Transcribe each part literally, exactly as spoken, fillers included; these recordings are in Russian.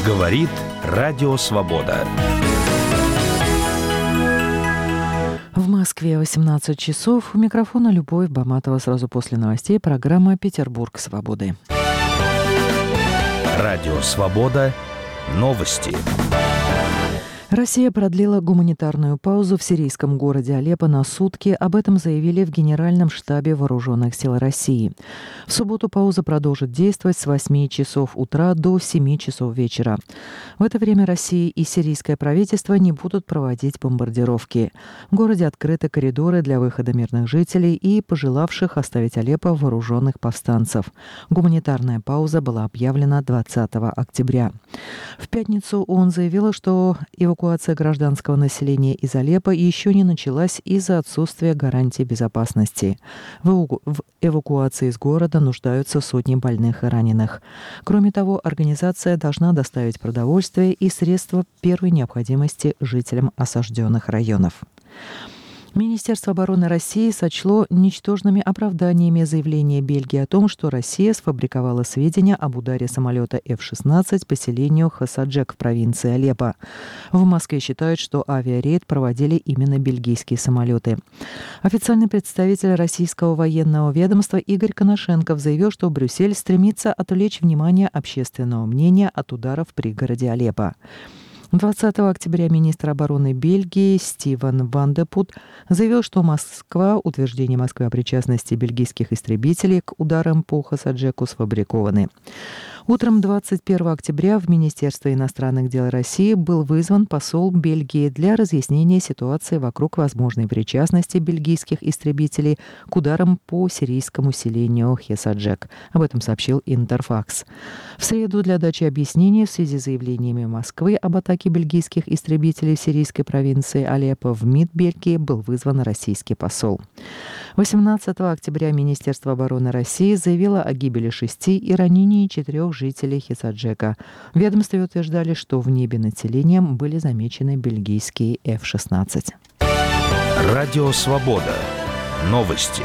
Говорит Радио Свобода. В Москве восемнадцать часов. У микрофона Любовь Баматова. Сразу после новостей программа «Петербург свободы». Радио Свобода. Новости. Россия продлила гуманитарную паузу в сирийском городе Алеппо на сутки. Об этом заявили в Генеральном штабе Вооруженных сил России. В субботу пауза продолжит действовать с восьми часов утра до семи часов вечера. В это время Россия и сирийское правительство не будут проводить бомбардировки. В городе открыты коридоры для выхода мирных жителей и пожелавших оставить Алеппо вооруженных повстанцев. Гуманитарная пауза была объявлена двадцатого октября. В пятницу ООН заявила, что эвакуация Эвакуация гражданского населения из Алеппо еще не началась из-за отсутствия гарантий безопасности. В эвакуации из города нуждаются сотни больных и раненых. Кроме того, организация должна доставить продовольствие и средства первой необходимости жителям осажденных районов. Министерство обороны России сочло ничтожными оправданиями заявление Бельгии о том, что Россия сфабриковала сведения об ударе самолета эф шестнадцать по селению Хасаджек в провинции Алеппо. В Москве считают, что авиарейд проводили именно бельгийские самолеты. Официальный представитель российского военного ведомства Игорь Коношенков заявил, что Брюссель стремится отвлечь внимание общественного мнения от ударов в пригороде Алеппо. двадцатого октября министр обороны Бельгии Стивен Ван де Пут заявил, что Москва, утверждение Москвы о причастности бельгийских истребителей к ударам по Хасаджеку сфабрикованы. Утром двадцать первого октября в Министерство иностранных дел России был вызван посол Бельгии для разъяснения ситуации вокруг возможной причастности бельгийских истребителей к ударам по сирийскому селению Хасаджек. Об этом сообщил Интерфакс. В среду для дачи объяснений в связи с заявлениями Москвы об атаке бельгийских истребителей в сирийской провинции Алеппо в МИД Бельгии был вызван российский посол. восемнадцатого октября Министерство обороны России заявило о гибели шести и ранении четырех жителей Хасаджека. В ведомстве утверждали, что в небе над селением были замечены бельгийские эф шестнадцать. Радио Свобода. Новости.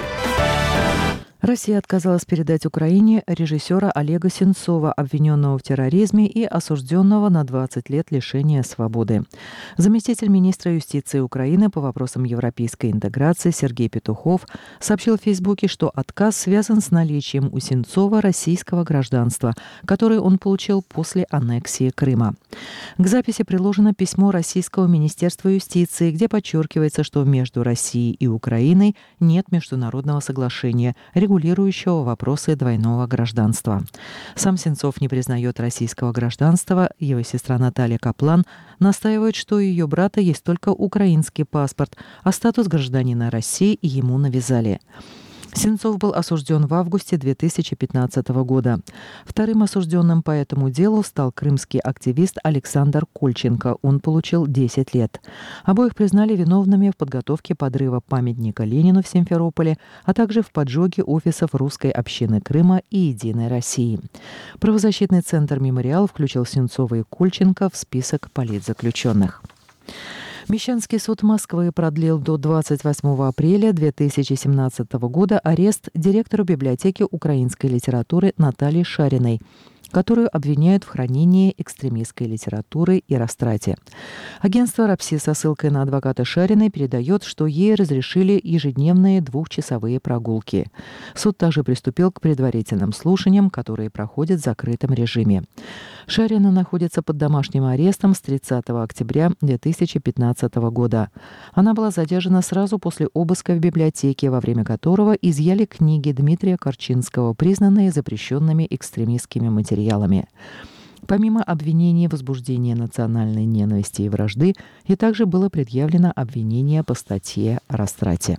Россия отказалась передать Украине режиссера Олега Сенцова, обвиненного в терроризме и осужденного на двадцать лет лишения свободы. Заместитель министра юстиции Украины по вопросам европейской интеграции Сергей Петухов сообщил в Фейсбуке, что отказ связан с наличием у Сенцова российского гражданства, которое он получил после аннексии Крыма. К записи приложено письмо Российского министерства юстиции, где подчеркивается, что между Россией и Украиной нет международного соглашения, регулирующего вопросы двойного гражданства. Сам Сенцов не признает российского гражданства. Его сестра Наталья Каплан настаивает, что у ее брата есть только украинский паспорт, а статус гражданина России ему навязали. Сенцов был осужден в августе две тысячи пятнадцатого года. Вторым осужденным по этому делу стал крымский активист Александр Кольченко. Он получил десять лет. Обоих признали виновными в подготовке подрыва памятника Ленину в Симферополе, а также в поджоге офисов русской общины Крыма и «Единой России». Правозащитный центр «Мемориал» включил Сенцова и Кольченко в список политзаключенных. Мещанский суд Москвы продлил до двадцать восьмого апреля две тысячи семнадцатого года арест директору библиотеки украинской литературы Натальи Шариной, которую обвиняют в хранении экстремистской литературы и растрате. Агентство «Рапси» со ссылкой на адвоката Шариной передает, что ей разрешили ежедневные двухчасовые прогулки. Суд также приступил к предварительным слушаниям, которые проходят в закрытом режиме. Шарина находится под домашним арестом с тридцатого октября две тысячи пятнадцатого года. Она была задержана сразу после обыска в библиотеке, во время которого изъяли книги Дмитрия Корчинского, признанные запрещенными экстремистскими материалами. Помимо обвинений в возбуждении национальной ненависти и вражды, ей также было предъявлено обвинение по статье о растрате.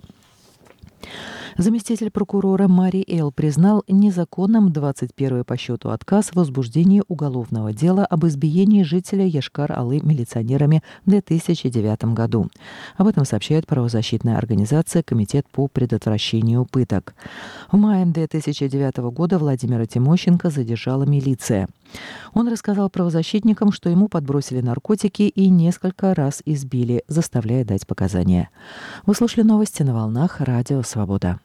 Заместитель прокурора Мари Эл признал незаконным двадцать первый по счету отказ в возбуждении уголовного дела об избиении жителя Йошкар-Олы милиционерами в две тысячи девятом году. Об этом сообщает правозащитная организация «Комитет по предотвращению пыток». В мае две тысячи девятого года Владимира Тимощенко задержала милиция. Он рассказал правозащитникам, что ему подбросили наркотики и несколько раз избили, заставляя дать показания. Вы слушали новости на волнах Радио Свобода.